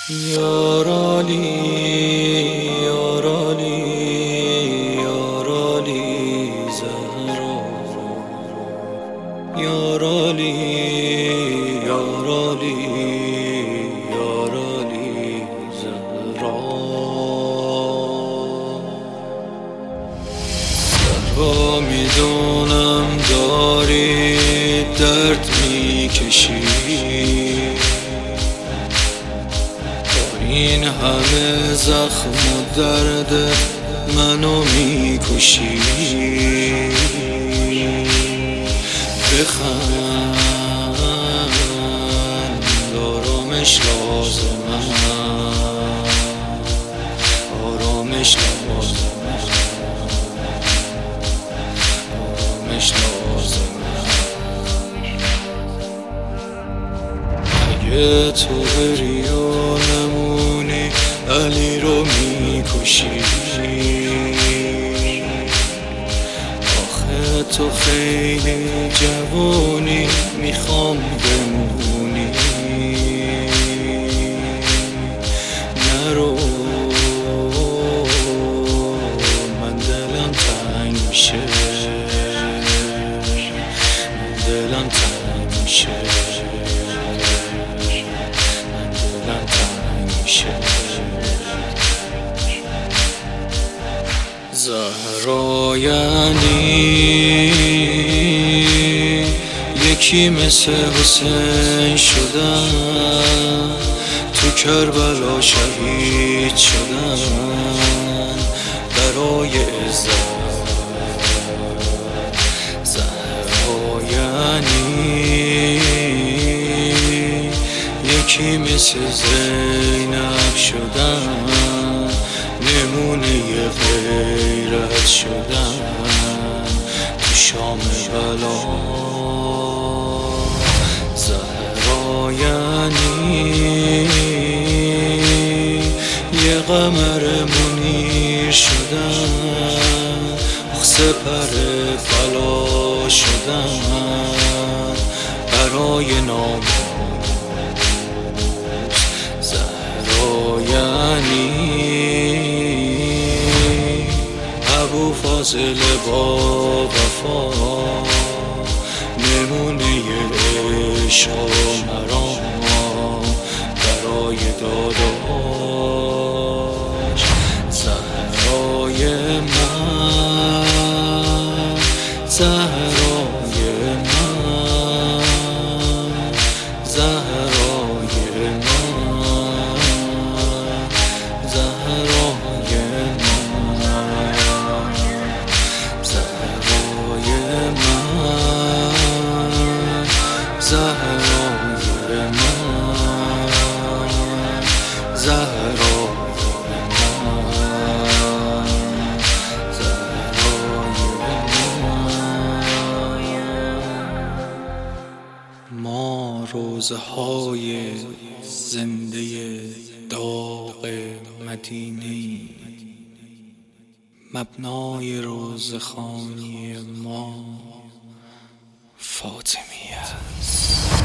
یارالی یارالی یارالی زهرا یارالی یارالی یارالی زهرا زهرا میدونم داری درد میکشی، این همه زخم و درد منو میکشی. بخند آرامش لازمه، آرامش لازمه، آرامش لازمه. اگه تو بری و نمونی علی رو میکشی، آخه تو خیلی جوونی میخوام بمونی. نرو من دلم تنگ میشه، من دلم تنگ میشه، من دلم تنگ میشه. زهرا یعنی یکی مثل حسین شدن، تو کربلا شهید شدن برای عزت. زهرا یعنی یکی مثل زینب شدن، نمونه غیرت شدن تو شام بلا. زهرا یعنی یه قمر منیر شدن، سپر بلا شدن برای ناموس. زهرا یعنی ابو فاضل با وفا، نمونه عشق و مرام برای داداش. زهرای من، زهرای من، زهرای من، زهرای من، زهرای من، زهرای من، زهرای ما روزهای زنده داغ مدینه، مبنای روزخوانی ما فاطمیه است.